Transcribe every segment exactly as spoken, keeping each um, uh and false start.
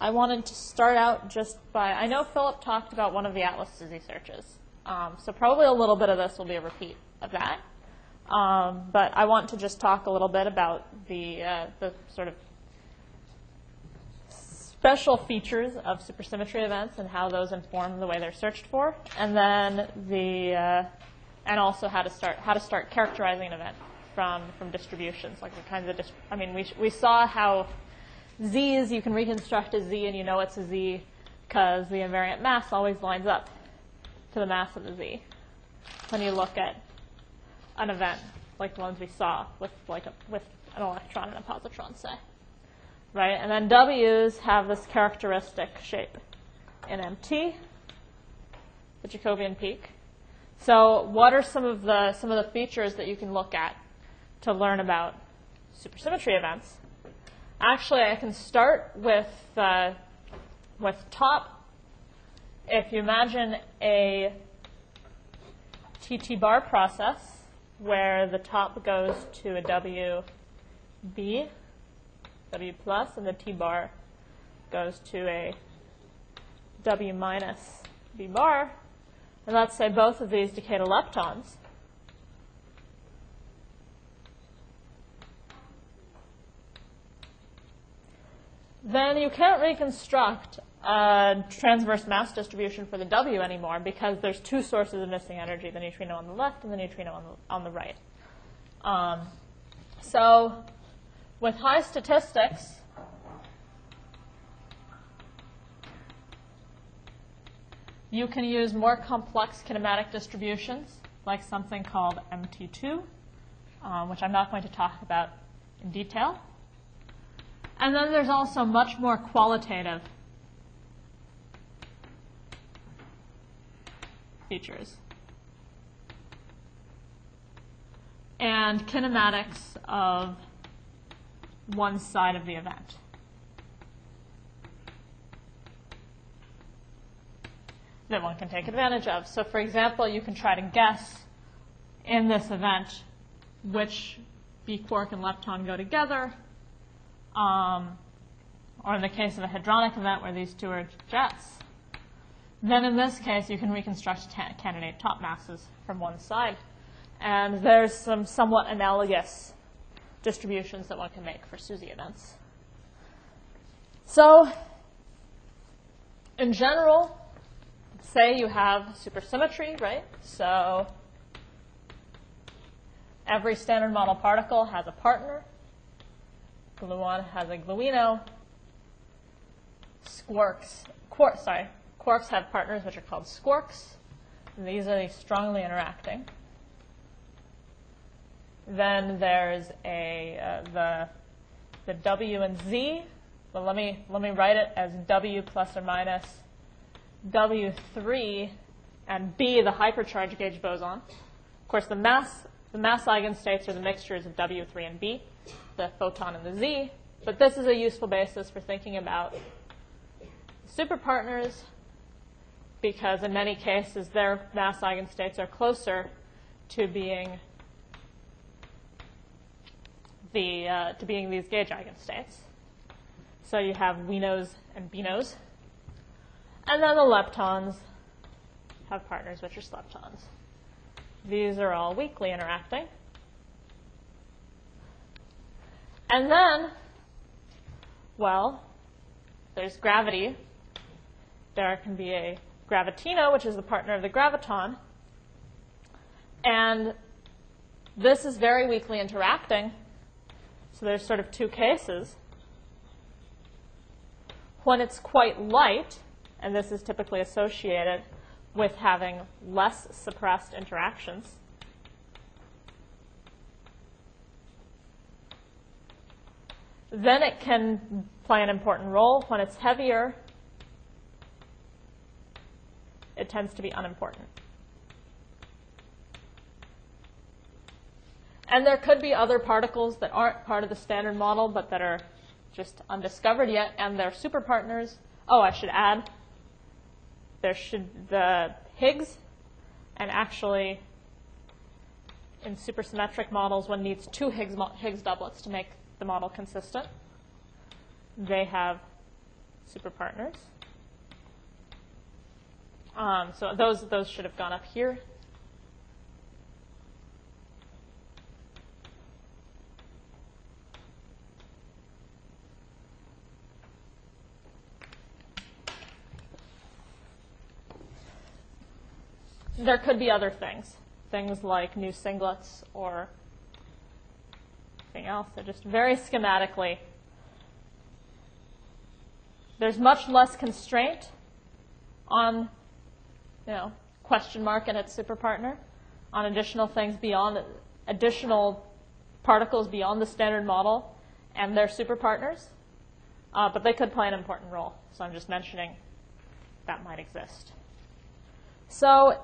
I wanted to start out just by, I know Philip talked about one of the Atlas SUSY searches. Um, so probably a little bit of this will be a repeat of that. Um, but I want to just talk a little bit about the, uh, the sort of special features of supersymmetry events and how those inform the way they're searched for, and then the uh, and also how to start how to start characterizing an event from from distributions, like the kinds of dist I mean we we saw how z's you can reconstruct a z and you know it's a z because the invariant mass always lines up to the mass of the z when you look at an event like the ones we saw with like a, with an electron and a positron, say. Right, and then W's have this characteristic shape in M T, the Jacobian peak. So, what are some of the some of the features that you can look at to learn about supersymmetry events? Actually, I can start with uh, with top. If you imagine a T T bar process where the top goes to a W B. W plus, and the T bar goes to a W minus B bar. And let's say both of these decay to leptons. Then you can't reconstruct a transverse mass distribution for the W anymore because there's two sources of missing energy, the neutrino on the left and the neutrino on the, on the right. Um, so with high statistics, you can use more complex kinematic distributions, like something called M T two, um, which I'm not going to talk about in detail. And then there's also much more qualitative features. And kinematics of one side of the event. That one can take advantage of. So for example, you can try to guess in this event which B quark and lepton go together, um, or in the case of a hadronic event where these two are jets. Then in this case, you can reconstruct candidate top masses from one side. And there's some somewhat analogous distributions that one can make for SUSY events. So, in general, say you have supersymmetry, right? So, every standard model particle has a partner. Gluon has a gluino. Squarks, quarks, sorry, quarks have partners which are called squarks. And these are strongly interacting. Then there's a uh, the the W and Z. Well, let me let me write it as W plus or minus W three and B, the hypercharge gauge boson. Of course, the mass the mass eigenstates are the mixtures of W three and B, the photon and the Z. But this is a useful basis for thinking about superpartners because in many cases their mass eigenstates are closer to being The, uh, to being these gauge eigenstates. So you have winos and binos. And then the leptons have partners which are sleptons. These are all weakly interacting. And then, well, there's gravity. There can be a gravitino, which is the partner of the graviton. And this is very weakly interacting. So there's sort of two cases. When it's quite light, and this is typically associated with having less suppressed interactions, then it can play an important role. When it's heavier, it tends to be unimportant. And there could be other particles that aren't part of the standard model, but that are just undiscovered yet, and they're superpartners. Oh, I should add, there should the Higgs, and actually, in supersymmetric models, one needs two Higgs, Higgs doublets to make the model consistent. They have superpartners. Um, so those, those should have gone up here. There could be other things, things like new singlets or anything else. They're just very schematically. There's much less constraint on, you know, question mark and its superpartner, on additional things beyond, additional particles beyond the standard model and their superpartners, uh, but they could play an important role. So I'm just mentioning that might exist. So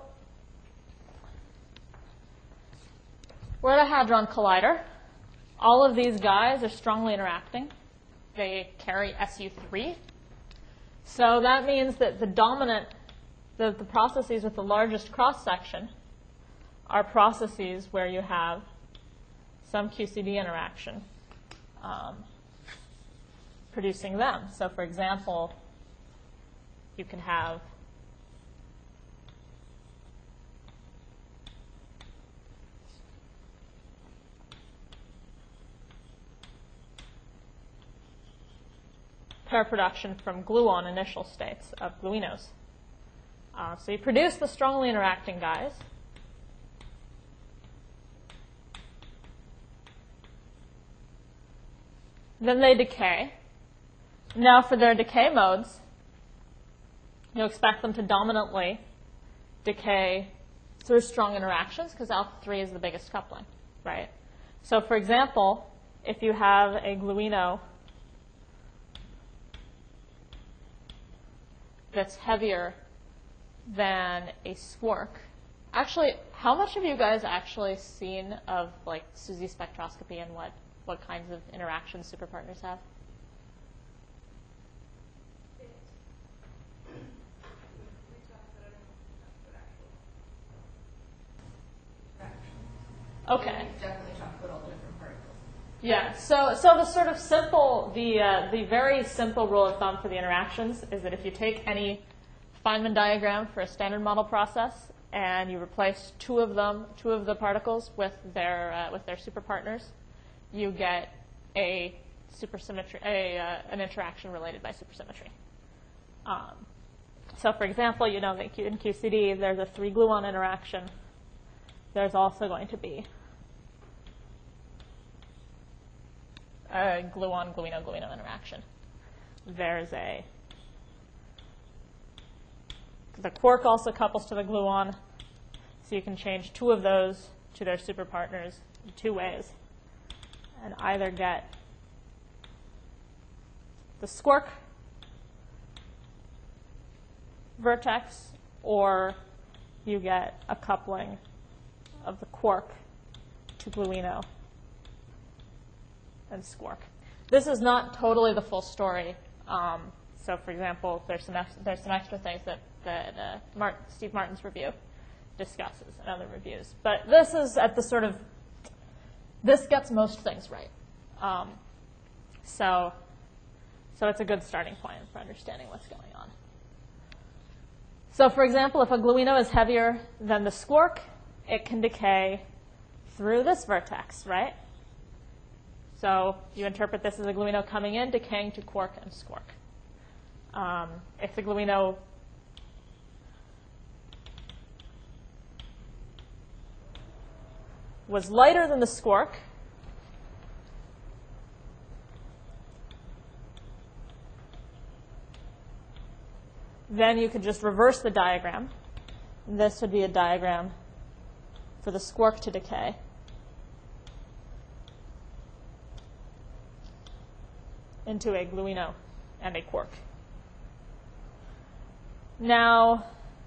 we're at a Hadron Collider. All of these guys are strongly interacting. They carry S U three. So that means that the dominant, the, the processes with the largest cross-section are processes where you have some Q C D interaction um, producing them. So for example, you can have pair production from gluon initial states of gluinos. Uh, so you produce the strongly interacting guys. Then they decay. Now for their decay modes, you expect them to dominantly decay through strong interactions because alpha three is the biggest coupling, right? So for example, if you have a gluino that's heavier than a squark. Actually, how much have you guys actually seen of like SUSY spectroscopy and what, what kinds of interactions superpartners have? Okay. Definitely talk about all the different particles. Yeah, so, so the sort of simple, the, uh, the very simple rule of thumb for the interactions is that if you take any Feynman diagram for a standard model process and you replace two of them, two of the particles with their, uh, with their superpartners, you get a supersymmetry, a, uh, an interaction related by supersymmetry. Um, so for example, you know that in Q C D there's a three gluon interaction. There's also going to be a gluon-gluino-gluino interaction. There's a, the quark also couples to the gluon, so you can change two of those to their superpartners in two ways and either get the squark vertex or you get a coupling of the quark to gluino and squark. This is not totally the full story. Um, so, for example, there's some there's some extra things that that uh, Mart, Steve Martin's review discusses and other reviews. But this is at the sort of this gets most things right. Um, so, so it's a good starting point for understanding what's going on. So, for example, if a gluino is heavier than the squark, it can decay through this vertex, right? So you interpret this as a gluino coming in, decaying to quark and squark. Um, if the gluino was lighter than the squark, then you could just reverse the diagram. This would be a diagram for the squark to decay. Into a gluino and a quark. Now,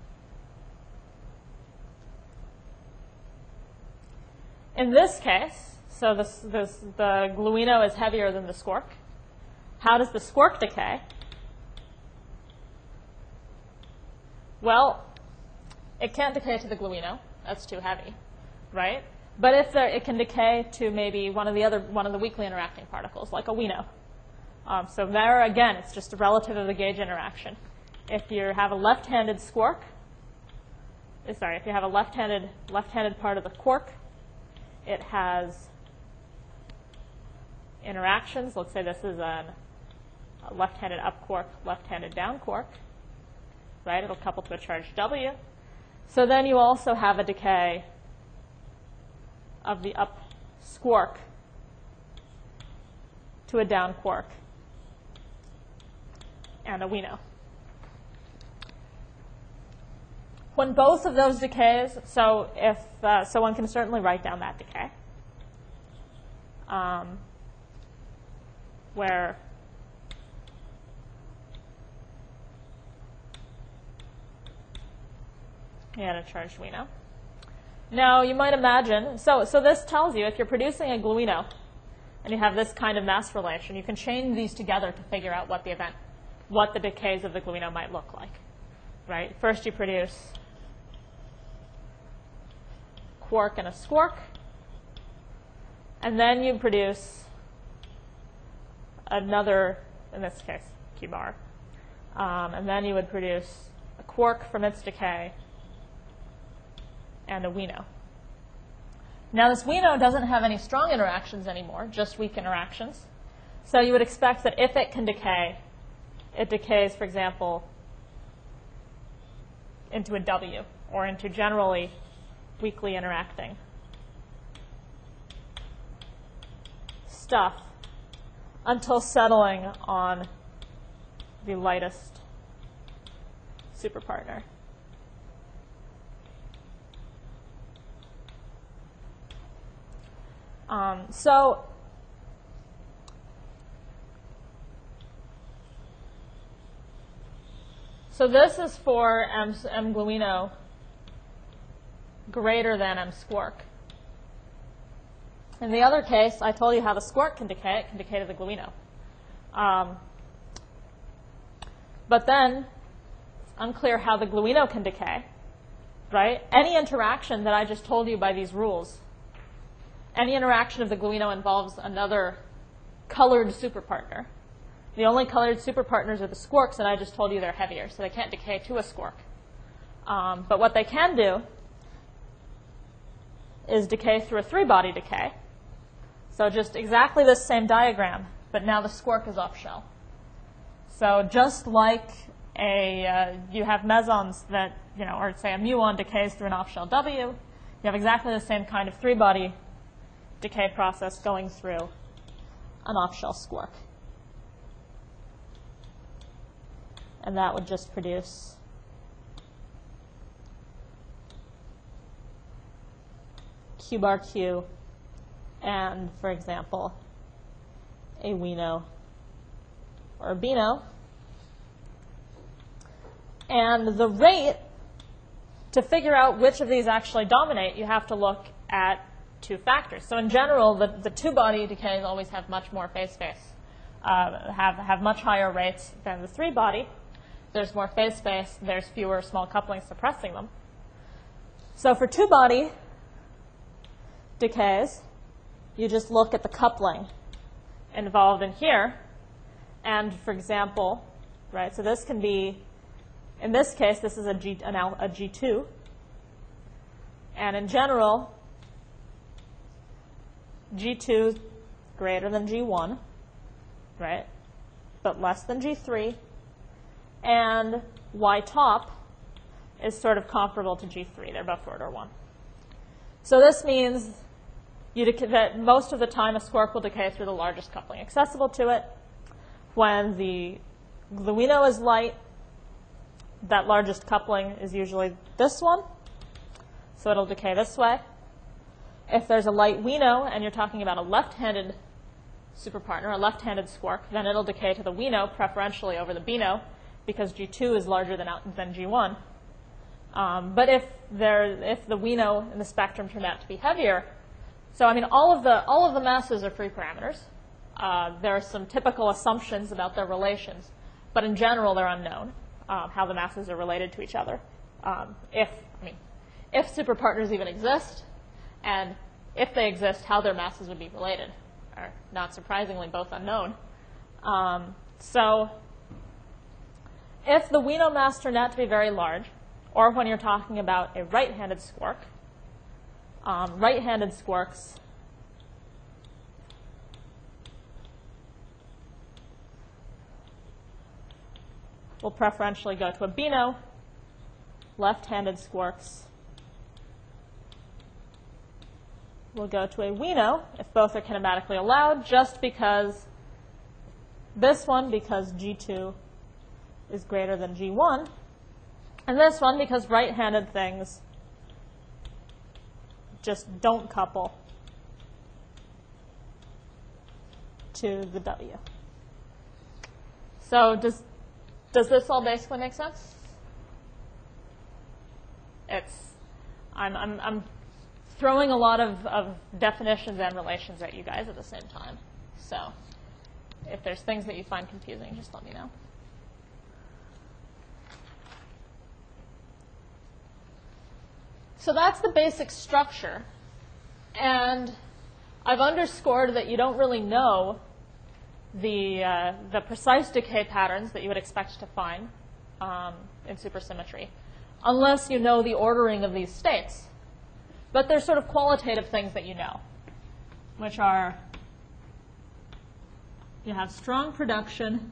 in this case, so this, this, the gluino is heavier than the squark. How does the squark decay? Well, it can't decay to the gluino. That's too heavy, right? But if there, it can decay to maybe one of the other, one of the weakly interacting particles, like a wino. Um, so there, again, it's just a relative of the gauge interaction. If you have a left-handed squark, uh, sorry, if you have a left-handed left-handed part of the quark, it has interactions. Let's say this is an, a left-handed up quark, left-handed down quark, right? It'll couple to a charge W. So then you also have a decay of the up squark to a down quark and a Wino. When both of those decays, so if uh, so, one can certainly write down that decay, um, where you had a charged Wino. Now you might imagine, so so this tells you if you're producing a gluino and you have this kind of mass relation, you can chain these together to figure out what the event, what the decays of the gluino might look like, right? First you produce quark and a squark, and then you produce another, in this case, Q bar, um, and then you would produce a quark from its decay and a Wino. Now this Wino doesn't have any strong interactions anymore, just weak interactions. So you would expect that if it can decay, it decays, for example, into a W, or into generally weakly interacting stuff until settling on the lightest superpartner. Um, so So this is for M, M gluino greater than M squark. In the other case, I told you how the squark can decay. It can decay to the gluino. Um, but then it's unclear how the gluino can decay, right? Any interaction that I just told you by these rules, any interaction of the gluino involves another colored superpartner. The only colored superpartners are the squarks, and I just told you they're heavier, so they can't decay to a squark. Um, but what they can do is decay through a three-body decay. So just exactly this same diagram, but now the squark is off shell. So just like a uh, you have mesons that, you know, or say a muon decays through an off-shell W, you have exactly the same kind of three-body decay process going through an off-shell squark. And that would just produce Q bar Q and, for example, a Wino or a Bino. And the rate, to figure out which of these actually dominate, you have to look at two factors. So in general, the, the two-body decays always have much more phase-space, uh, have, have much higher rates than the three-body. There's more phase space, there's fewer small couplings suppressing them. So for two-body decays, you just look at the coupling involved in here. And for example, right, so this can be, in this case, this is a, G, an, a G two. And in general, G two is greater than G one, right, but less than G three. And Y top is sort of comparable to G three. They're both order one. So this means you that most of the time a squark will decay through the largest coupling accessible to it. When the gluino is light, that largest coupling is usually this one. So it'll decay this way. If there's a light Wino and you're talking about a left-handed superpartner, a left-handed squark, then it'll decay to the Wino preferentially over the Bino, because G two is larger than, than G one. Um, but if, there, if the Wino in the spectrum turned out to be heavier, so I mean all of the, all of the masses are free parameters. Uh, there are some typical assumptions about their relations, but in general they're unknown, um, how the masses are related to each other. Um, if, I mean, if superpartners even exist, and if they exist, how their masses would be related are not surprisingly both unknown. Um, so if the we know mass turned out to be very large, or when you're talking about a right-handed squark, um, right-handed squarks will preferentially go to a BINO. Left-handed squarks will go to a WINO if both are kinematically allowed, just because this one, because G two is greater than G one, and this one, because right-handed things just don't couple to the W. So does, does this all basically make sense? It's, I'm, I'm, I'm throwing a lot of, of definitions and relations at you guys at the same time. So if there's things that you find confusing, just let me know. So that's the basic structure. And I've underscored that you don't really know the, uh, the precise decay patterns that you would expect to find um, in supersymmetry, unless you know the ordering of these states. But there's sort of qualitative things that you know, which are you have strong production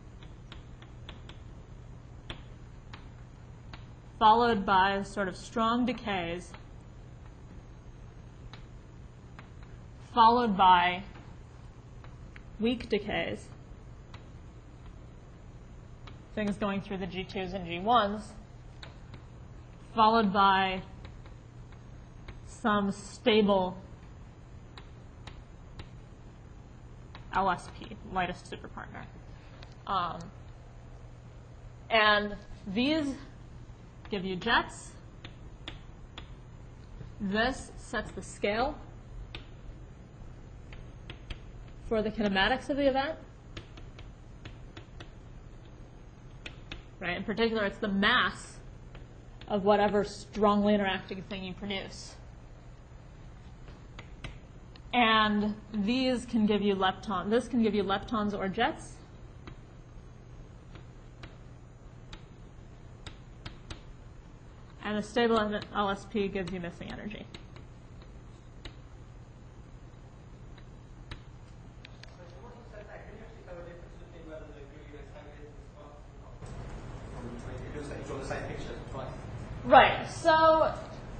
followed by sort of strong decays, followed by weak decays, things going through the G twos and G ones, followed by some stable L S P, lightest superpartner. Um, and these give you jets. This sets the scale for the kinematics of the event. Right? In particular, it's the mass of whatever strongly interacting thing you produce. And these can give you leptons. This can give you leptons or jets. And the stable L S P gives you missing energy. Right. So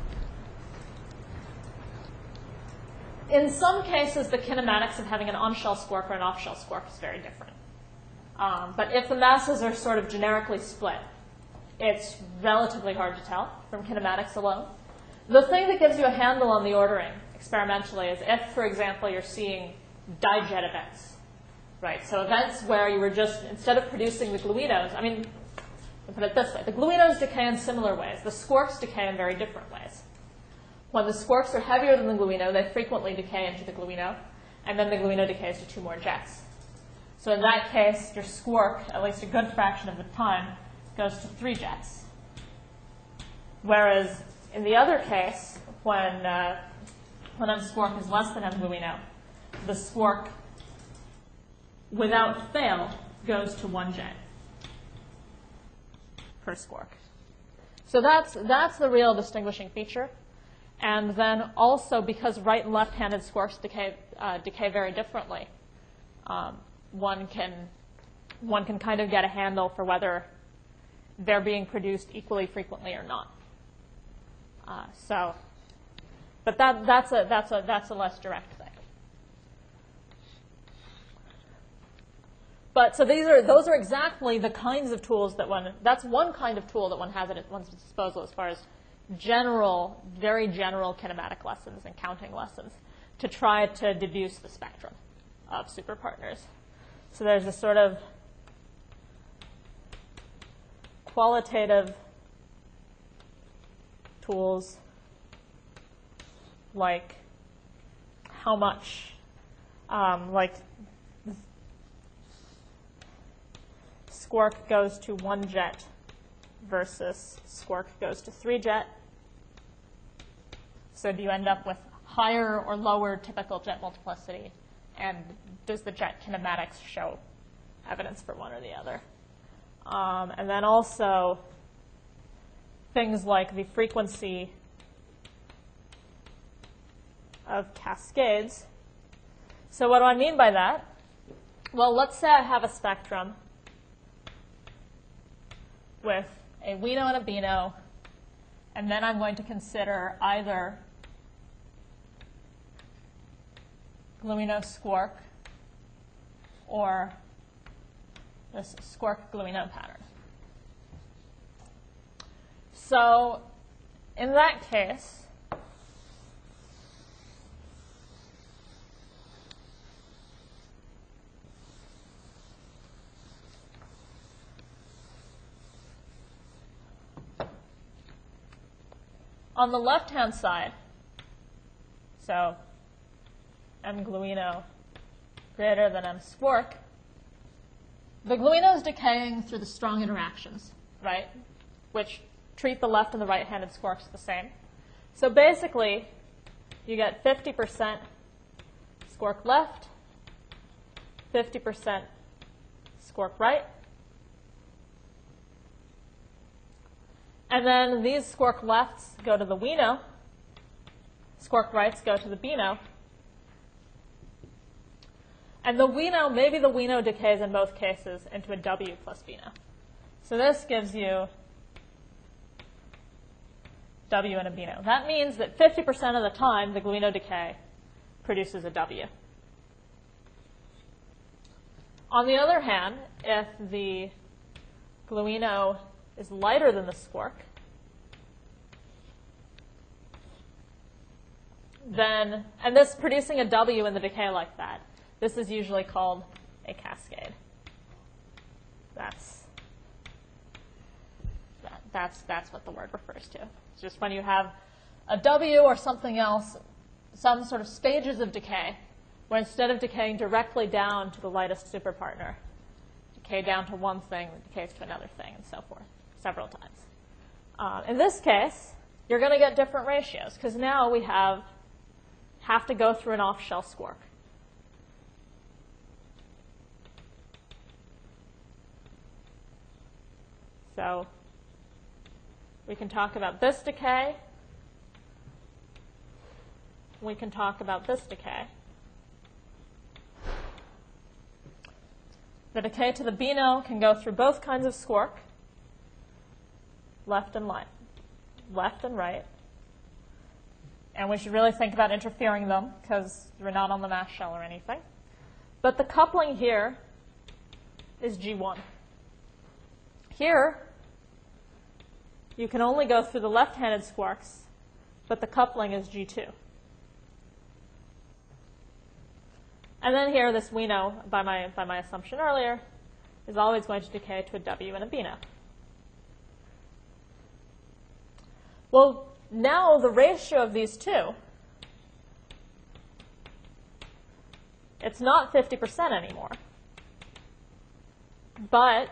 in some cases, the kinematics of having an on-shell squark or an off-shell squark is very different. Um, but if the masses are sort of generically split, it's relatively hard to tell from kinematics alone. The thing that gives you a handle on the ordering experimentally is if, for example, you're seeing dijet events, right? So events where you were just, instead of producing the gluinos, I mean, I'll put it this way, the gluinos decay in similar ways. The squarks decay in very different ways. When the squarks are heavier than the gluino, they frequently decay into the gluino, and then the gluino decays to two more jets. So in that case, your squark, at least a good fraction of the time, goes to three jets. Whereas in the other case, when, uh, when M squark is less than M gluino, the squark, without fail, goes to one jet per squark. So that's, that's the real distinguishing feature. And then also, because right and left-handed squarks decay, uh, decay very differently, um, one can, one can kind of get a handle for whether they're being produced equally frequently or not. Uh, so, but that, that's, a, that's, a, that's a less direct thing. But so these are, those are exactly the kinds of tools that one, that's one kind of tool that one has at one's disposal as far as general, very general kinematic lessons and counting lessons to try to deduce the spectrum of superpartners. So there's a sort of qualitative tools like how much, um, like squark goes to one jet versus squark goes to three jet. So do you end up with higher or lower typical jet multiplicity? And does the jet kinematics show evidence for one or the other. Um, and then also things like the frequency of cascades. So what do I mean by that? Well, let's say I have a spectrum with a we know and a B know, and then I'm going to consider either gluino-squark or this squark-gluino pattern. So in that case, on the left-hand side, so M gluino greater than M squark, the gluino is decaying through the strong interactions, right, which treat the left and the right-handed squarks the same. So basically, you get fifty percent squark left, fifty percent squark right. And then these squark lefts go to the we know, squark rights go to the B know. And the we know, maybe the we know decays in both cases into a W plus B know. So this gives you W and a B know. That means that fifty percent of the time, the gluino decay produces a W. On the other hand, if the gluino is lighter than the squark, then, and this producing a W in the decay like that, this is usually called a cascade. That's, that, that's, that's what the word refers to. It's just when you have a W or something else, some sort of stages of decay, where instead of decaying directly down to the lightest superpartner, decay down to one thing, that decays to another thing, and so forth, several times. Uh, in this case, you're going to get different ratios, because now we have, have to go through an off-shell squark. So we can talk about this decay. We can talk about this decay. The decay to the B know can go through both kinds of squark, left and right, left and right. And we should really think about interfering them because we're not on the mass shell or anything. But the coupling here is G one. Here, you can only go through the left-handed squarks, but the coupling is G two. And then here, this we know, by my, by my assumption earlier, is always going to decay to a W and a B know. Well, now the ratio of these two, it's not fifty percent anymore, but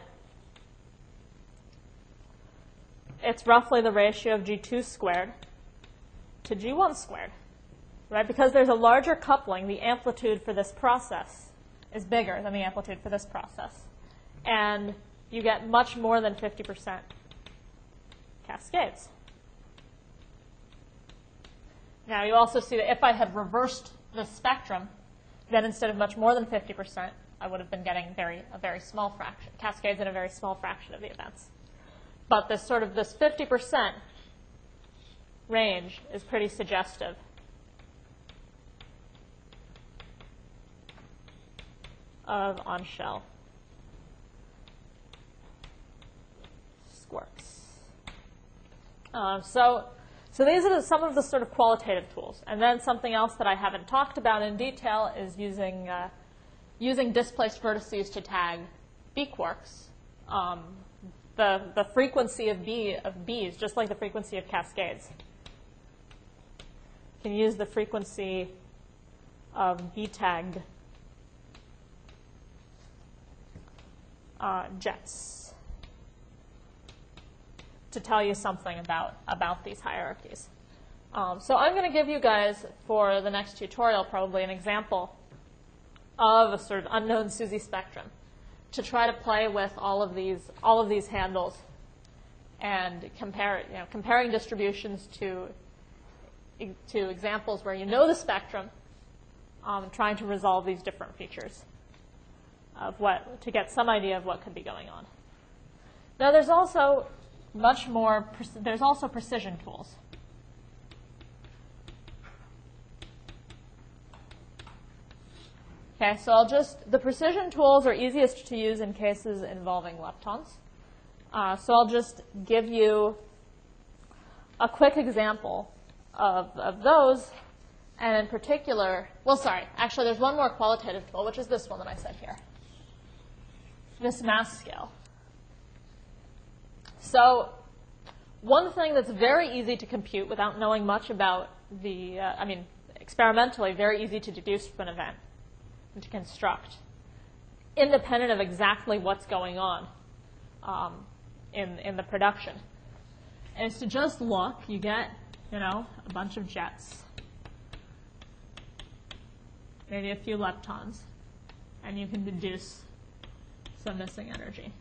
it's roughly the ratio of G two squared to G one squared, right? Because there's a larger coupling, the amplitude for this process is bigger than the amplitude for this process. And you get much more than fifty percent cascades. Now, you also see that if I had reversed the spectrum, then instead of much more than fifty percent, I would have been getting very, a very small fraction, cascades in a very small fraction of the events. But this sort of this fifty percent range is pretty suggestive of on-shell squarks. Uh, so, so these are the, some of the sort of qualitative tools. And then something else that I haven't talked about in detail is using, uh, using displaced vertices to tag B quarks. Um, the, the frequency of B of B's, just like the frequency of cascades. You can use the frequency of B-tagged uh, jets to tell you something about, about these hierarchies. Um, so I'm going to give you guys, for the next tutorial, probably an example of a sort of unknown SUSY spectrum. to try to play with all of these all of these handles and compare, you know, comparing distributions to to examples where you know the spectrum, um, trying to resolve these different features of what to get some idea of what could be going on. Now, there's also much more. There's also precision tools. Okay, so I'll just, the precision tools are easiest to use in cases involving leptons. Uh, so I'll just give you a quick example of, of those, and in particular, well, sorry, actually there's one more qualitative tool, which is this one that I said here, this mass scale. So one thing that's very easy to compute without knowing much about the, uh, I mean, experimentally, very easy to deduce from an event and to construct, independent of exactly what's going on um, in, in the production. And it's to just look, you get, you know, a bunch of jets, maybe a few leptons, and you can deduce some missing energy.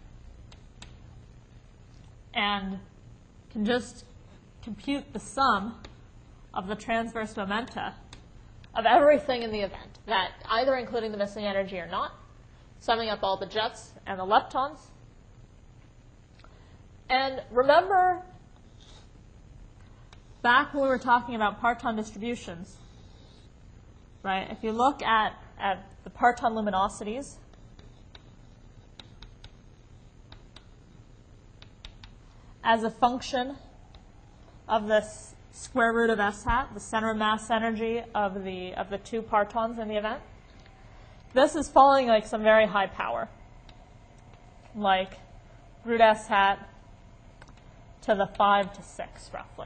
And can just compute the sum of the transverse momenta of everything in the event, that either including the missing energy or not, summing up all the jets and the leptons. And remember, back when we were talking about parton distributions, right, if you look at, at the parton luminosities, as a function of this square root of S hat, the center of mass energy of the, of the two partons in the event, this is following like some very high power, like root S hat to the five to six, roughly.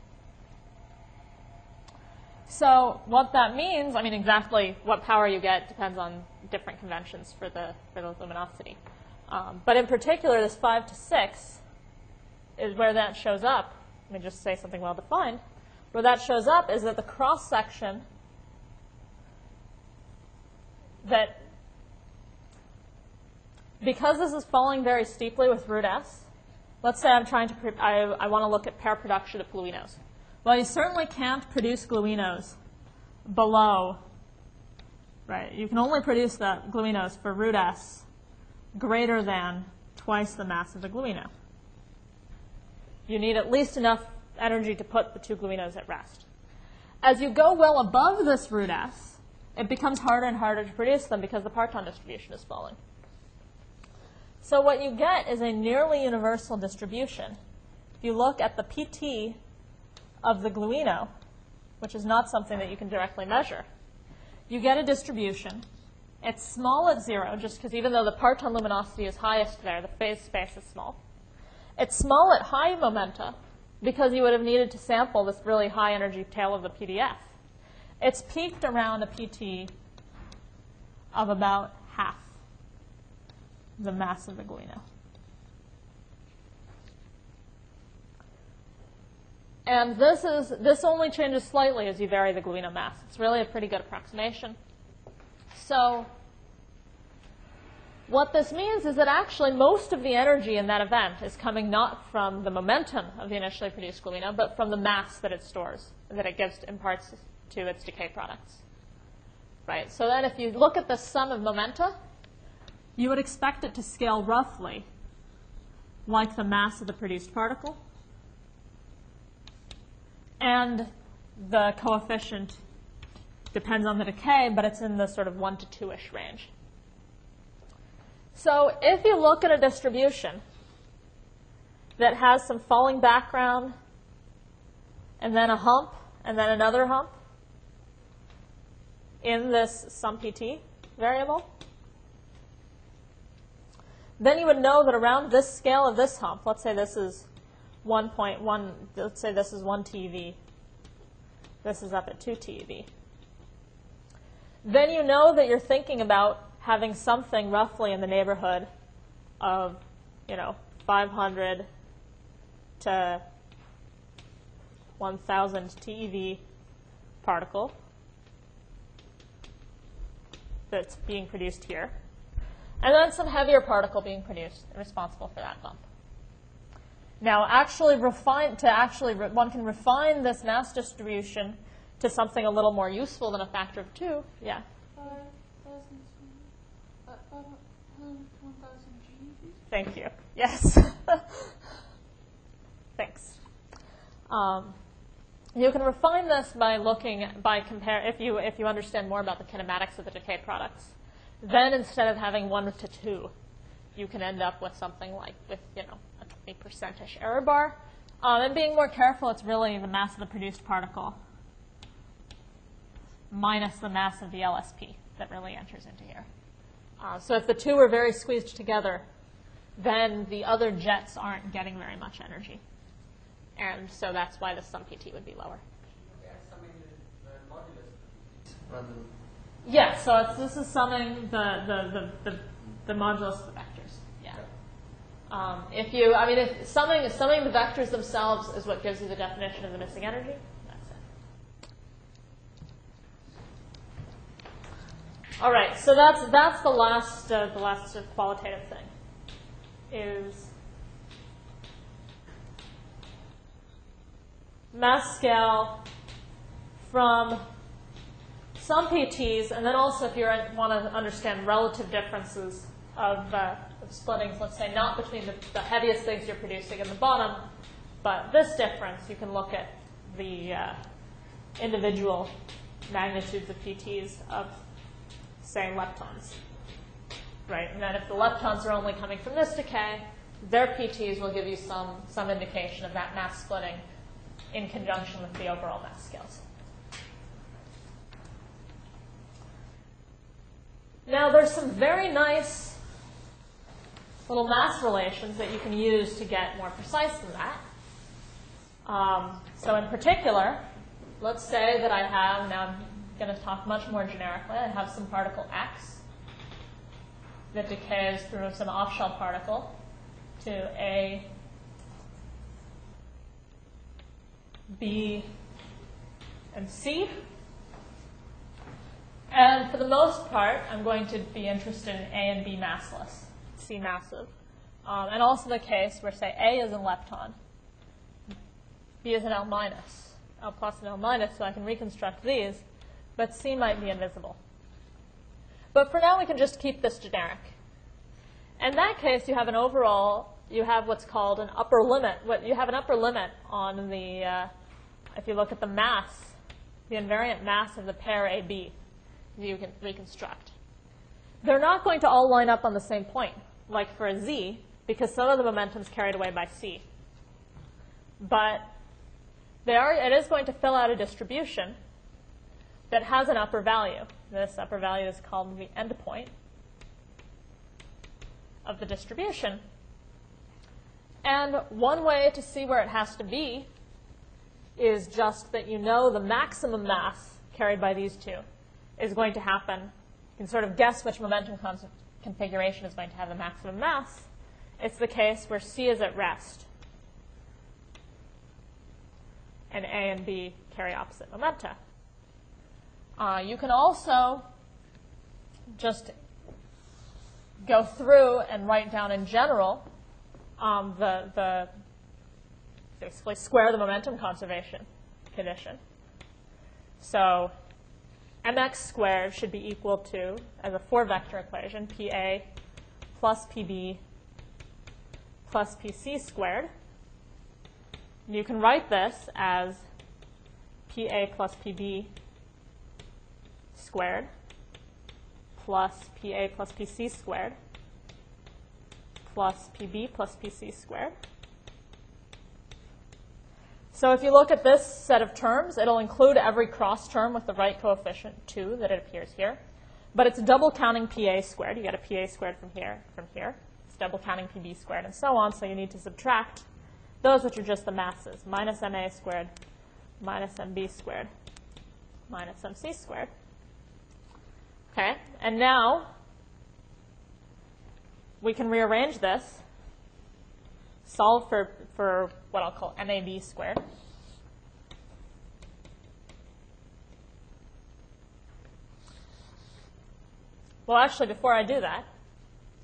So what that means, I mean, exactly what power you get depends on different conventions for the, for the luminosity. Um, but in particular, this five to six is where that shows up. Let me just say something well defined. Where that shows up is that the cross section that, because this is falling very steeply with root S, let's say I'm trying to, pre I, I want to look at pair production of gluinos. Well, you certainly can't produce gluinos below, right? You can only produce the gluinos for root S greater than twice the mass of the gluino. You need at least enough energy to put the two gluinos at rest. As you go well above this root S, it becomes harder and harder to produce them because the parton distribution is falling. So what you get is a nearly universal distribution. If you look at the P T of the gluino, which is not something that you can directly measure, you get a distribution. It's small at zero, just because even though the parton luminosity is highest there, the phase space is small. It's small at high momenta because you would have needed to sample this really high energy tail of the P D F. It's peaked around a P T of about half the mass of the gluino. And this is this only changes slightly as you vary the gluino mass. It's really a pretty good approximation. So what this means is that actually most of the energy in that event is coming not from the momentum of the initially produced gluino, but from the mass that it stores, that it gives imparts to its decay products. Right? So that if you look at the sum of momenta, you would expect it to scale roughly like the mass of the produced particle. And the coefficient depends on the decay, but it's in the sort of one to two-ish range. So if you look at a distribution that has some falling background and then a hump and then another hump in this sum P T variable, then you would know that around this scale of this hump, let's say this is one point one, let's say this is one T E V, this is up at two T E V, then you know that you're thinking about having something roughly in the neighborhood of, you know, five hundred to one thousand T E V particle that's being produced here. and then some heavier particle being produced and responsible for that bump. Now, actually refine, to actually, re, one can refine this mass distribution to something a little more useful than a factor of two. Yeah? Thank you. Yes. Thanks. Um, you can refine this by looking, by compare, if you, if you understand more about the kinematics of the decay products. Then instead of having one to two, you can end up with something like with, you know, a twenty percent-ish error bar. Um, and being more careful, it's really the mass of the produced particle minus the mass of the L S P that really enters into here. Uh, so if the two are very squeezed together, then the other jets aren't getting very much energy. And so that's why the sum P T would be lower. Yeah, so it's, this is summing the, the, the, the, the modulus of the vectors. Yeah. Um, if you, I mean, if summing, summing the vectors themselves is what gives you the definition of the missing energy. That's it. All right, so that's that's the last uh, the last sort of qualitative thing. Is mass scale from some P Ts, and then also if you want to understand relative differences of, uh, of splittings, let's say not between the, the heaviest things you're producing and the bottom, but this difference, you can look at the uh, individual magnitudes of P Ts of, say, leptons. Right? And then if the leptons are only coming from this decay, their P Ts will give you some, some indication of that mass splitting in conjunction with the overall mass scales. Now, there's some very nice little mass relations that you can use to get more precise than that. Um, so in particular, let's say that I have, now I'm going to talk much more generically, I have some particle X that decays through some off-shell particle to A, B, and C. And for the most part, I'm going to be interested in A and B massless, C massive. Um, and also the case where, say, A is in lepton, B is an L minus, L plus and L minus, so I can reconstruct these, but C might be invisible. But for now, we can just keep this generic. In that case, you have an overall, you have what's called an upper limit. What you have an upper limit on the, uh, if you look at the mass, the invariant mass of the pair A B. You can reconstruct. They're not going to all line up on the same point, like for a Z, because some of the momentum is carried away by C. But they are, it is going to fill out a distribution that has an upper value. This upper value is called the endpoint of the distribution. And one way to see where it has to be is just that you know the maximum mass carried by these two is going to happen. You can sort of guess which momentum configuration is going to have the maximum mass. It's the case where C is at rest and A and B carry opposite momenta. Uh, you can also just go through and write down in general um, the, the basically square the momentum conservation condition. So mx squared should be equal to, as a four-vector equation, Pa plus Pb plus Pc squared. You can write this as Pa plus Pb squared plus Pa plus Pc squared plus Pb plus Pc squared. So if you look at this set of terms, it'll include every cross term with the right coefficient, two, that it appears here. But it's double counting Pa squared. You get a Pa squared from here, from here. It's double counting Pb squared, and so on. So you need to subtract those which are just the masses, minus Ma squared, minus Mb squared, minus Mc squared. Okay, and now we can rearrange this, solve for, for what I'll call Mab squared. Well, actually, before I do that,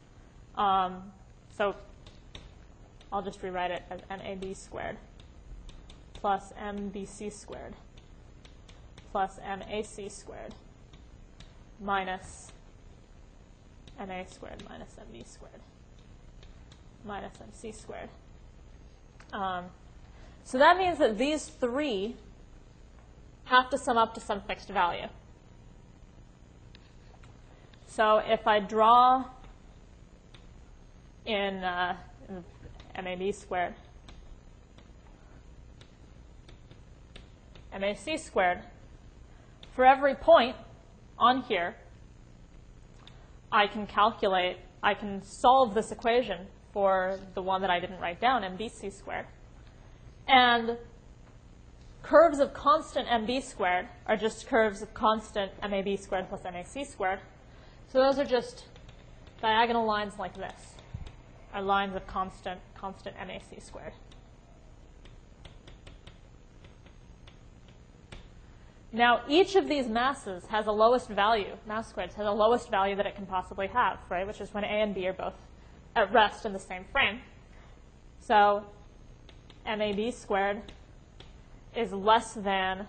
Um, so I'll just rewrite it as M A B squared plus M B C squared plus M A C squared minus M A squared minus M B squared minus M C squared. Um, so that means that these three have to sum up to some fixed value. So if I draw in, uh, in M A B squared, M A C squared, for every point on here, I can calculate, I can solve this equation for the one that I didn't write down, M B C squared. And curves of constant M B squared are just curves of constant M A B squared plus M A C squared. So those are just diagonal lines like this, are lines of constant, constant M A C squared. Now, each of these masses has a lowest value, mass squared, has a lowest value that it can possibly have, right, which is when A and B are both at rest in the same frame. So M A B squared is less than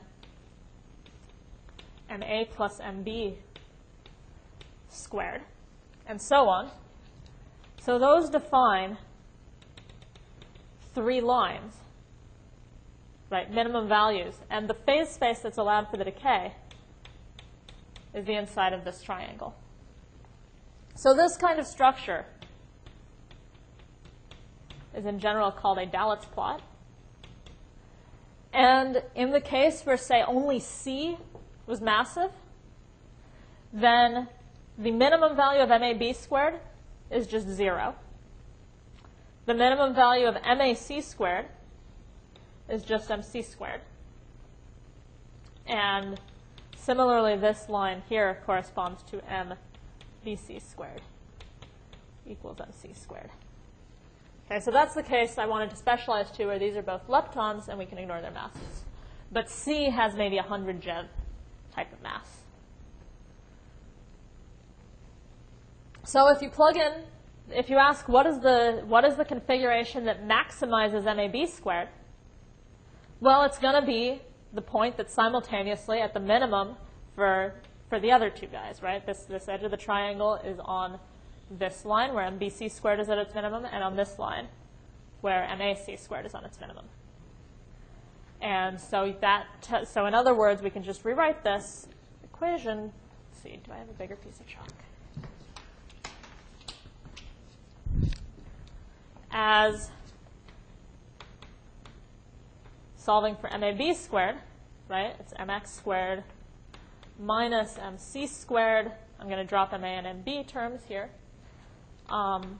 M A plus M B squared, and so on. So those define three lines, right, minimum values. And the phase space that's allowed for the decay is the inside of this triangle. So this kind of structure is in general called a Dalitz plot. And in the case where, say, only C was massive, then the minimum value of M A B squared is just zero. The minimum value of M A C squared is just M C squared. And similarly, this line here corresponds to M B C squared equals M C squared. Okay, so that's the case I wanted to specialize to, where these are both leptons and we can ignore their masses. But C has maybe a one hundred Gev type of mass. So if you plug in, if you ask what is the, what is the configuration that maximizes M A B squared, well, it's going to be the point that's simultaneously at the minimum for, for the other two guys, right? This, this edge of the triangle is on this line where M B C squared is at its minimum, and on this line where M A C squared is on its minimum. And so that, t so in other words, we can just rewrite this equation. Let's see, do I have a bigger piece of chalk? As solving for M A B squared, right? It's M X squared minus M C squared. I'm going to drop M A and M B terms here. Um,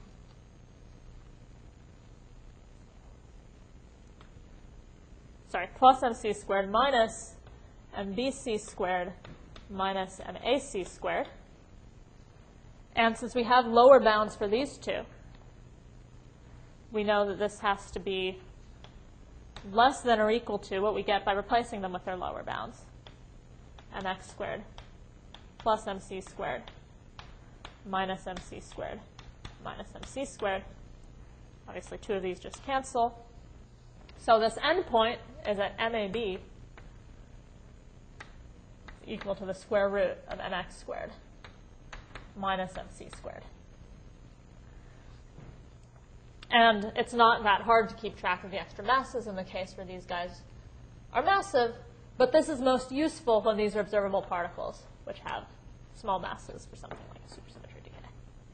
sorry, plus M C squared minus M B C squared minus M A C squared. And since we have lower bounds for these two, we know that this has to be less than or equal to what we get by replacing them with their lower bounds, M X squared plus M C squared minus M C squared minus M C squared. Obviously, two of these just cancel. So this endpoint is at M A B equal to the square root of M X squared minus M C squared. And it's not that hard to keep track of the extra masses in the case where these guys are massive, but this is most useful when these are observable particles, which have small masses for something like a supersymmetry decay.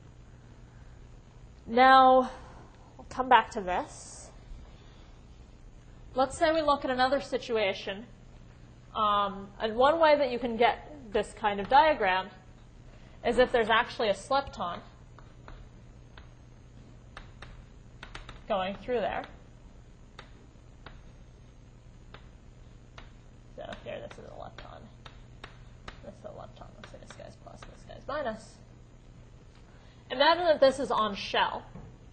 Now, we'll come back to this. Let's say we look at another situation. Um, and one way that you can get this kind of diagram is if there's actually a slepton going through there. So here, this is a lepton. This is a lepton. Let's say this guy's plus, this guy's minus. Imagine that this is on shell,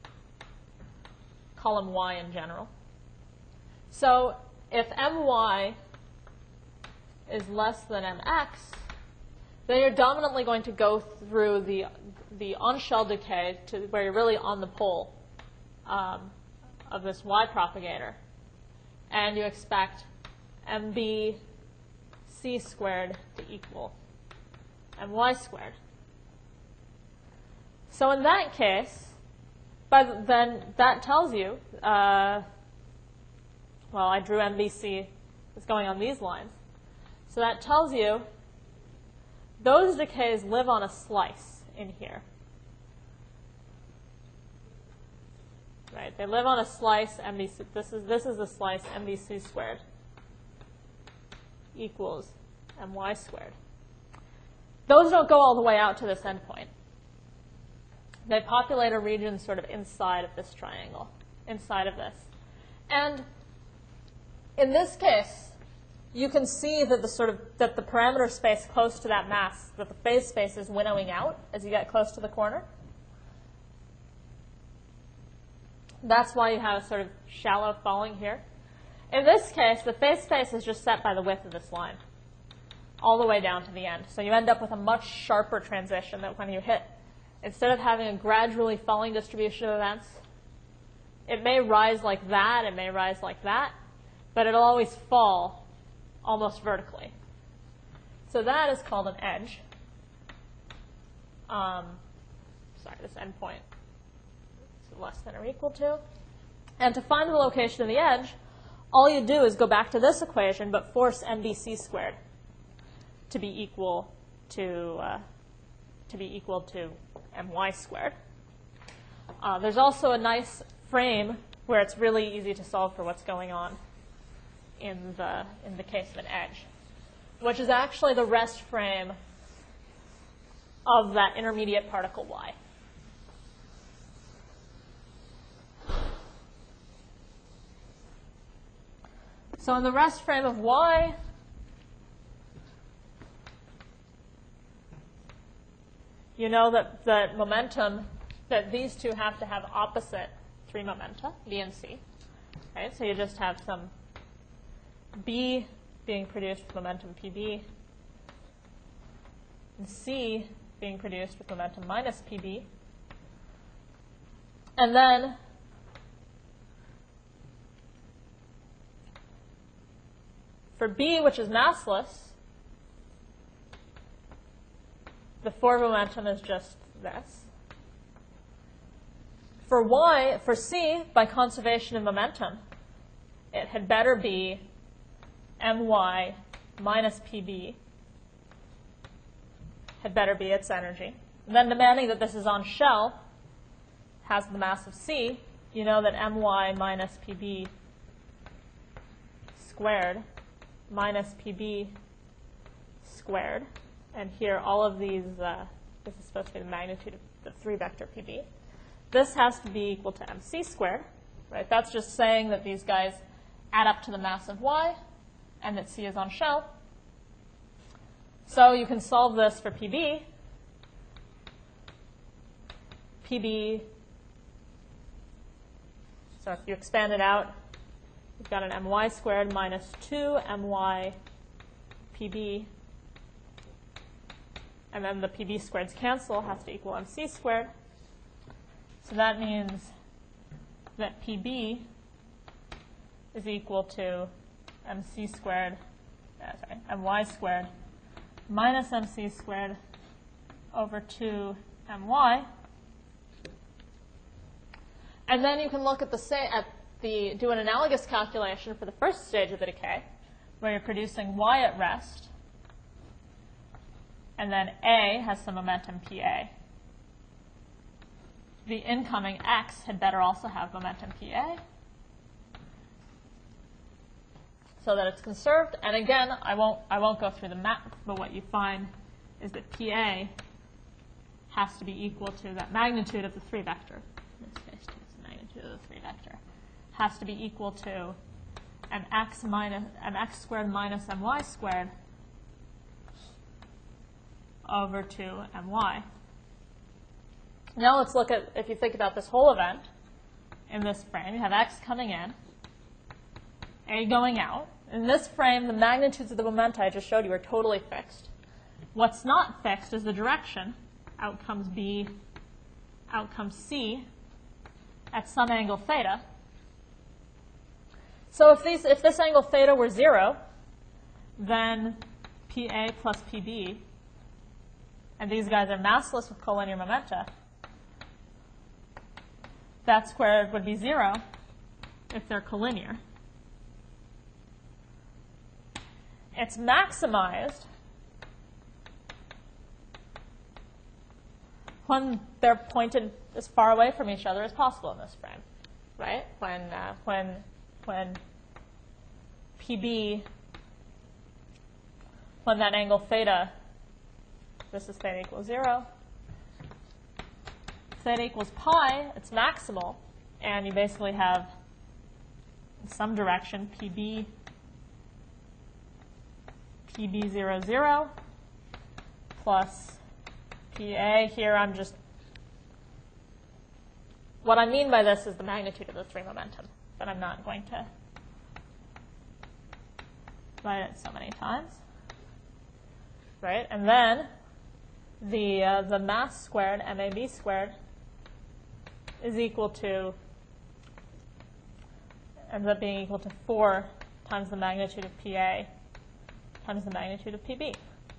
column Y in general. So if M Y is less than M X, then you're dominantly going to go through the, the on-shell decay to where you're really on the pole um, of this Y propagator. And you expect M B C squared to equal M Y squared. So in that case, but then that tells you, uh, well, I drew M B C as going on these lines. So that tells you those decays live on a slice in here. Right? They live on a slice M B C. This is this is the slice M B C squared equals M Y squared. Those don't go all the way out to this endpoint. They populate a region sort of inside of this triangle, inside of this. And in this case, you can see that the sort of that the parameter space close to that mass, that the phase space is winnowing out as you get close to the corner. That's why you have a sort of shallow falling here. In this case, the phase space is just set by the width of this line, all the way down to the end. So you end up with a much sharper transition that when you hit, instead of having a gradually falling distribution of events, it may rise like that, it may rise like that, but it'll always fall almost vertically. So that is called an edge. Um, sorry, this endpoint is less than or equal to. And to find the location of the edge, all you do is go back to this equation, but force M B C squared to be equal to uh, to be equal to M Y squared. Uh, there's also a nice frame where it's really easy to solve for what's going on in the in the case of an edge, which is actually the rest frame of that intermediate particle Y. So in the rest frame of Y, you know that the momentum, that these two have to have opposite three momenta, B and C. Okay, so you just have some B being produced with momentum P B, and C being produced with momentum minus P B. And then for B, which is massless, the forward momentum is just this. For Y, for C, by conservation of momentum, it had better be My minus P B had better be its energy. And then demanding that this is on shell, has the mass of C, you know that My minus P B squared minus P B squared, and here all of these, uh, this is supposed to be the magnitude of the three vector P B. This has to be equal to M C squared, right? That's just saying that these guys add up to the mass of Y, and that C is on shell. So you can solve this for P B. P B, so if you expand it out, you've got an My squared minus two My P B, and then the P B squareds cancel, has to equal M C squared. So that means that P B is equal to M C squared, uh, sorry, My squared minus M C squared over two My. And then you can look at the same, at the, do an analogous calculation for the first stage of the decay, where you're producing Y at rest, and then A has some momentum P A. The incoming X had better also have momentum P A, so that it's conserved. And again, I won't, I won't go through the map, but what you find is that P A has to be equal to that magnitude of the three vector. In this case, it's the magnitude of the three vector. Has to be equal to mx minus mx squared minus my squared over two my. Now let's look at, if you think about this whole event in this frame, you have x coming in, a going out. In this frame, the magnitudes of the momenta I just showed you are totally fixed. What's not fixed is the direction. Out comes B, out comes C at some angle theta. So if, these, if this angle theta were zero, then P A plus P B, and these guys are massless with collinear momenta, that squared would be zero if they're collinear. It's maximized when they're pointed as far away from each other as possible in this frame, right? When, uh, when, when P B, when that angle theta, this is theta equals zero, theta equals pi, it's maximal, and you basically have in some direction P B, P B zero, zero, plus P A. Here I'm just, what I mean by this is the magnitude of the three momentum, but I'm not going to write it so many times, right? And then the, uh, the mass squared, M A B squared, is equal to, ends up being equal to four times the magnitude of P A times the magnitude of P B.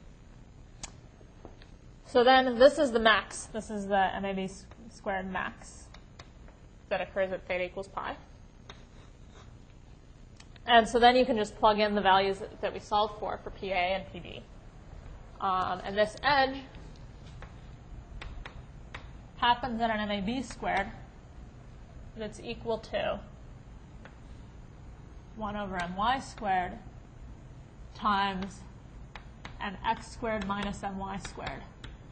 So then this is the max. This is the M A B squared max that occurs at theta equals pi. And so then you can just plug in the values that, that we solved for, for P A and P B. Um, and this edge happens at an M A B squared that's equal to one over my squared times mx squared minus my squared,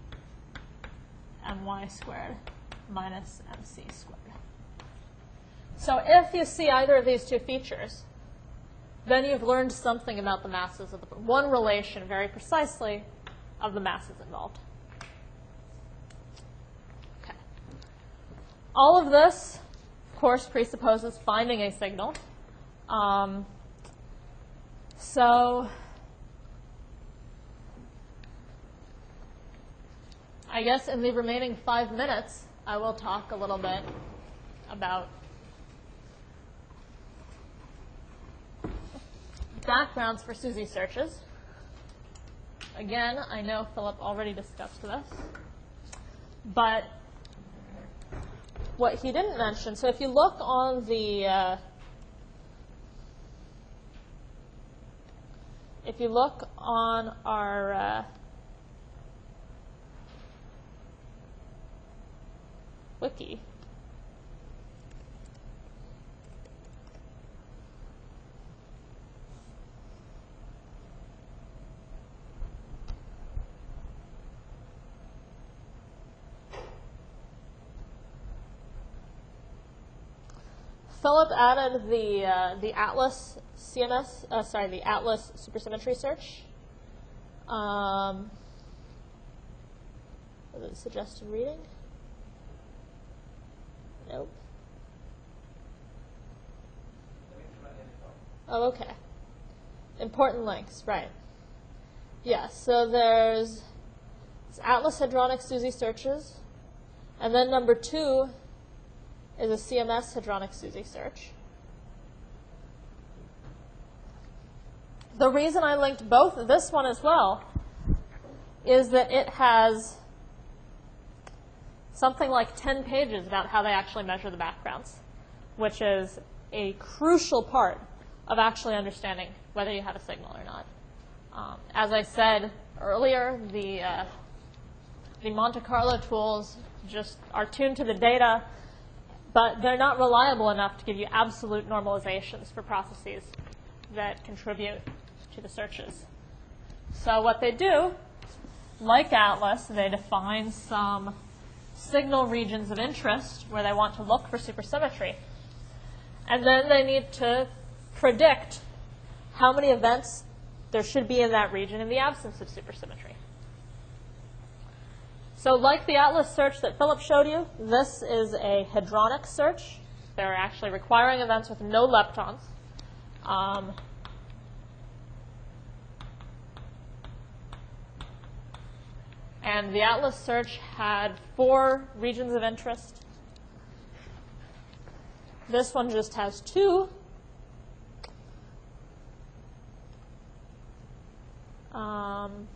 my squared minus mc squared. So if you see either of these two features, then you've learned something about the masses of the, one relation very precisely of the masses involved. Okay. All of this, of course, presupposes finding a signal. Um, so I guess in the remaining five minutes, I will talk a little bit about backgrounds for SUSY searches. Again, I know Philip already discussed this, but what he didn't mention, so if you look on the, uh, if you look on our uh, wiki, Philip added the uh, the Atlas C M S, uh, sorry, the Atlas supersymmetry search. Um, was it suggested reading? Nope. Oh, okay. Important links, right. Yeah, so there's Atlas Hadronic SUSY searches, and then number two is a C M S Hadronic SUSY search. The reason I linked both, this one as well, is that it has something like ten pages about how they actually measure the backgrounds, which is a crucial part of actually understanding whether you have a signal or not. Um, as I said earlier, the, uh, the Monte Carlo tools just are tuned to the data, but they're not reliable enough to give you absolute normalizations for processes that contribute to the searches. So what they do, like Atlas, they define some signal regions of interest where they want to look for supersymmetry. And then they need to predict how many events there should be in that region in the absence of supersymmetry. So like the Atlas search that Philip showed you, this is a hadronic search. They're actually requiring events with no leptons. Um, And the Atlas search had four regions of interest. This one just has two. Um,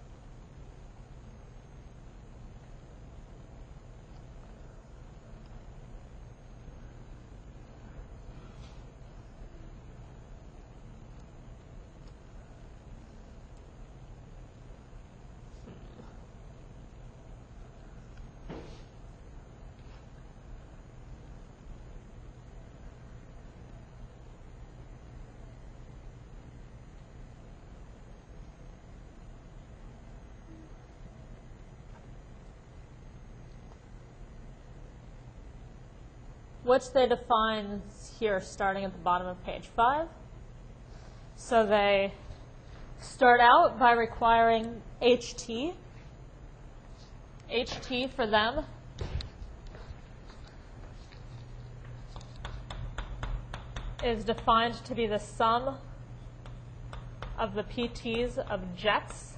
which they define here starting at the bottom of page five. So they start out by requiring H T. H T for them is defined to be the sum of the P Ts of jets,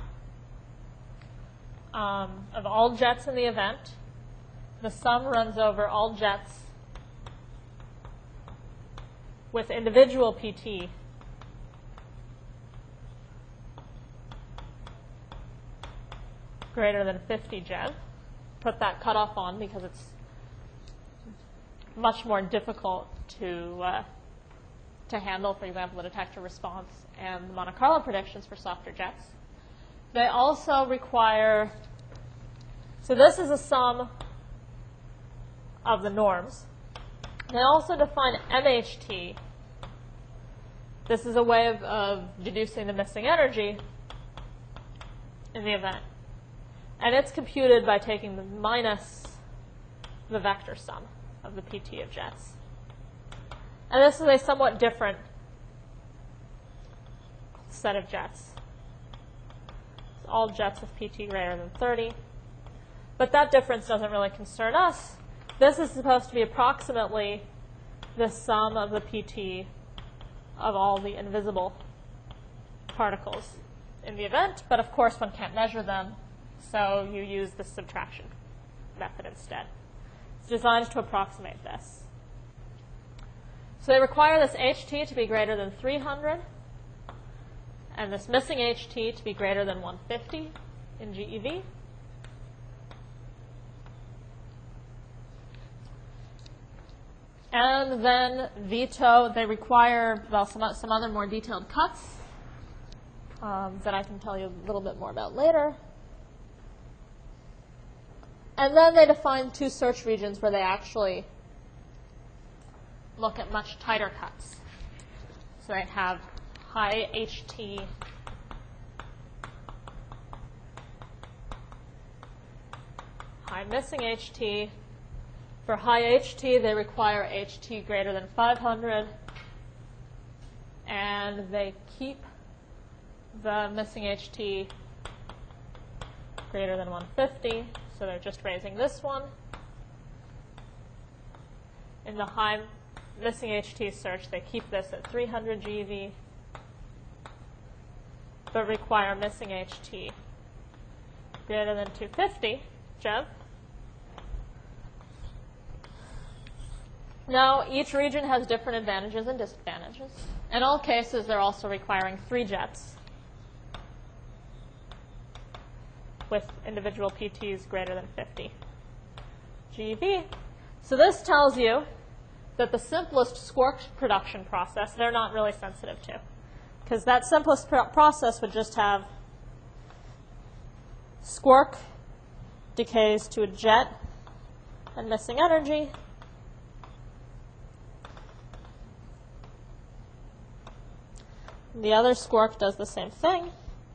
um, of all jets in the event. The sum runs over all jets with individual P T greater than fifty Jev. Put that cutoff on because it's much more difficult to uh, to handle, for example, the detector response and the Monte Carlo predictions for softer jets. They also require, so this is a sum of the norms. They also define M H T. This is a way of, of deducing the missing energy in the event. And it's computed by taking the minus the vector sum of the P T of jets. And this is a somewhat different set of jets. It's all jets with P T greater than thirty. But that difference doesn't really concern us. This is supposed to be approximately the sum of the P T of all the invisible particles in the event, but of course one can't measure them, so you use the subtraction method instead. It's designed to approximate this. So they require this H T to be greater than three hundred, and this missing H T to be greater than one hundred fifty in G E V. And then veto, they require, well, some, some other more detailed cuts um, that I can tell you a little bit more about later. And then they define two search regions where they actually look at much tighter cuts. So they have high H T high missing H T. For high H T, they require H T greater than five hundred, and they keep the missing H T greater than one hundred fifty, so they're just raising this one. In the high missing H T search, they keep this at three hundred G E V, but require missing H T greater than two hundred fifty Jev. Now, each region has different advantages and disadvantages. In all cases, they're also requiring three jets with individual P Ts greater than fifty G E V. So this tells you that the simplest squark production process, they're not really sensitive to, because that simplest pr process would just have squark decays to a jet and missing energy. The other squark does the same thing.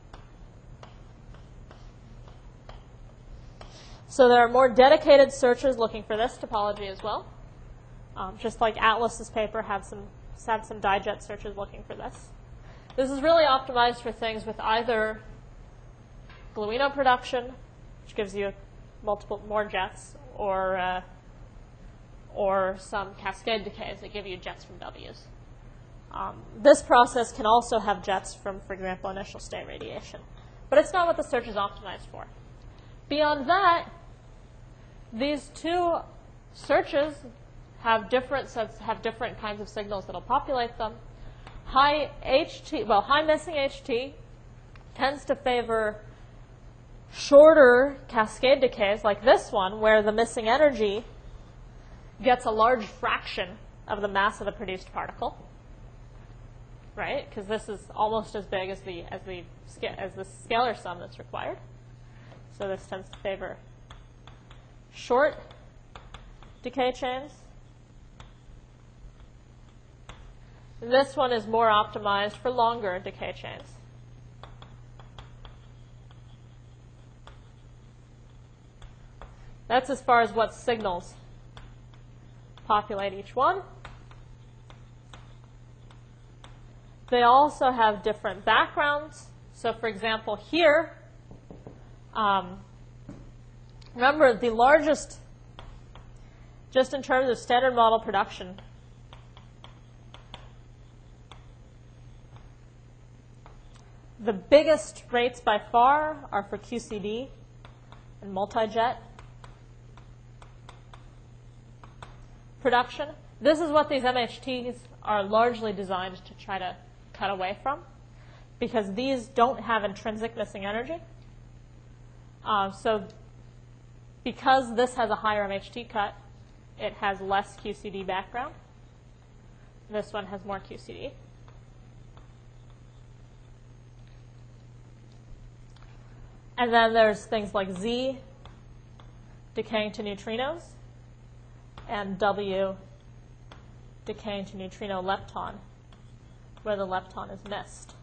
So there are more dedicated searchers looking for this topology as well. Um, just like Atlas's paper had some, had some dijet searches looking for this. This is really optimized for things with either gluino production, which gives you multiple more jets, or, uh, or some cascade decays that give you jets from W's. Um, this process can also have jets from, for example, initial state radiation. But it's not what the search is optimized for. Beyond that, these two searches have different sets, have different kinds of signals that'll populate them. High H T, well, high missing H T tends to favor shorter cascade decays like this one, where the missing energy gets a large fraction of the mass of the produced particle, right? Because this is almost as big as the as the as the scalar sum that's required. So this tends to favor short decay chains. This one is more optimized for longer decay chains. That's as far as what signals populate each one. They also have different backgrounds. So for example, here, um, remember the largest, just in terms of standard model production, the biggest rates by far are for Q C D and multi-jet production. This is what these M H Ts are largely designed to try to cut away from, because these don't have intrinsic missing energy. Uh, so because this has a higher M H T cut, it has less Q C D background. This one has more Q C D. And then there's things like Z decaying to neutrinos and W decaying to neutrino lepton, where the lepton is missed.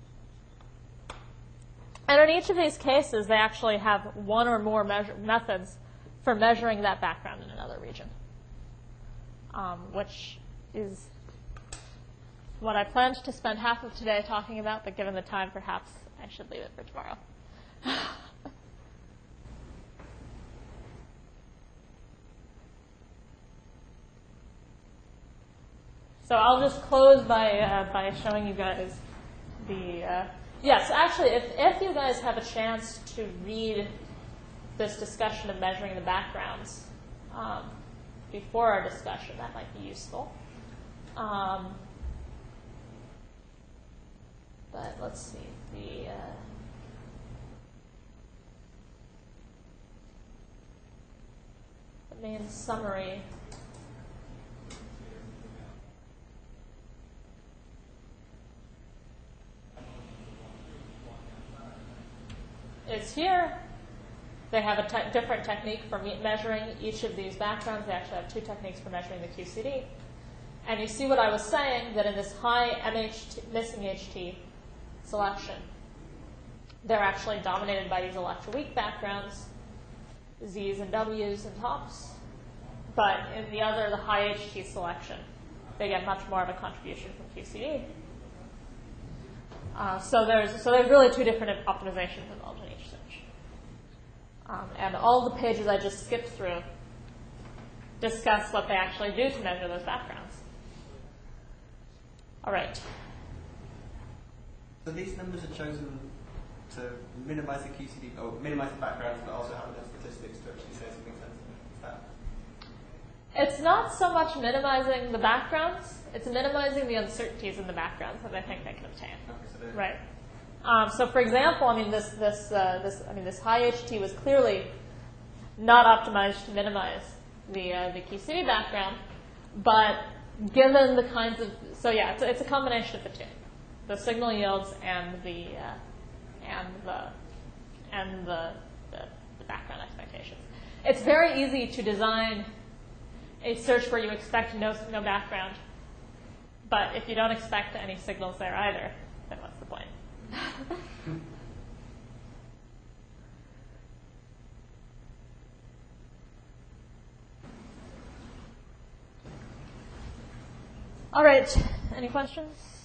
And in each of these cases, they actually have one or more measure methods for measuring that background in another region, um, which is what I planned to spend half of today talking about, but given the time, perhaps I should leave it for tomorrow. So I'll just close by uh, by showing you guys the uh, yes. Actually, if if you guys have a chance to read this discussion of measuring the backgrounds um, before our discussion, that might be useful. Um, but let's see the. Uh, the main summary. Is here. They have a te different technique for me measuring each of these backgrounds. They actually have two techniques for measuring the Q C D. And you see what I was saying, that in this high M H T, missing H T selection, they're actually dominated by these electroweak backgrounds, Z's and W's and tops. But in the other, the high H T selection, they get much more of a contribution from Q C D. Uh, so there's so there's really two different optimizations involved in each search. Um, and all the pages I just skipped through discuss what they actually do to measure those backgrounds. All right. So these numbers are chosen to minimize the Q C D, or minimize the backgrounds, but also have enough statistics to actually say something sensible. Is that? It's not so much minimizing the backgrounds, it's minimizing the uncertainties in the backgrounds that I think they can obtain. Okay, so right. Um, so for example, I mean this this uh, this I mean this high H T was clearly not optimized to minimize the uh, the Q C D background, but given the kinds of so yeah, it's, it's a combination of the two, the signal yields and the uh, and the and the, the the background expectations. It's very easy to design a search where you expect no no background, but if you don't expect any signals there either, then what's the point? All right, any questions?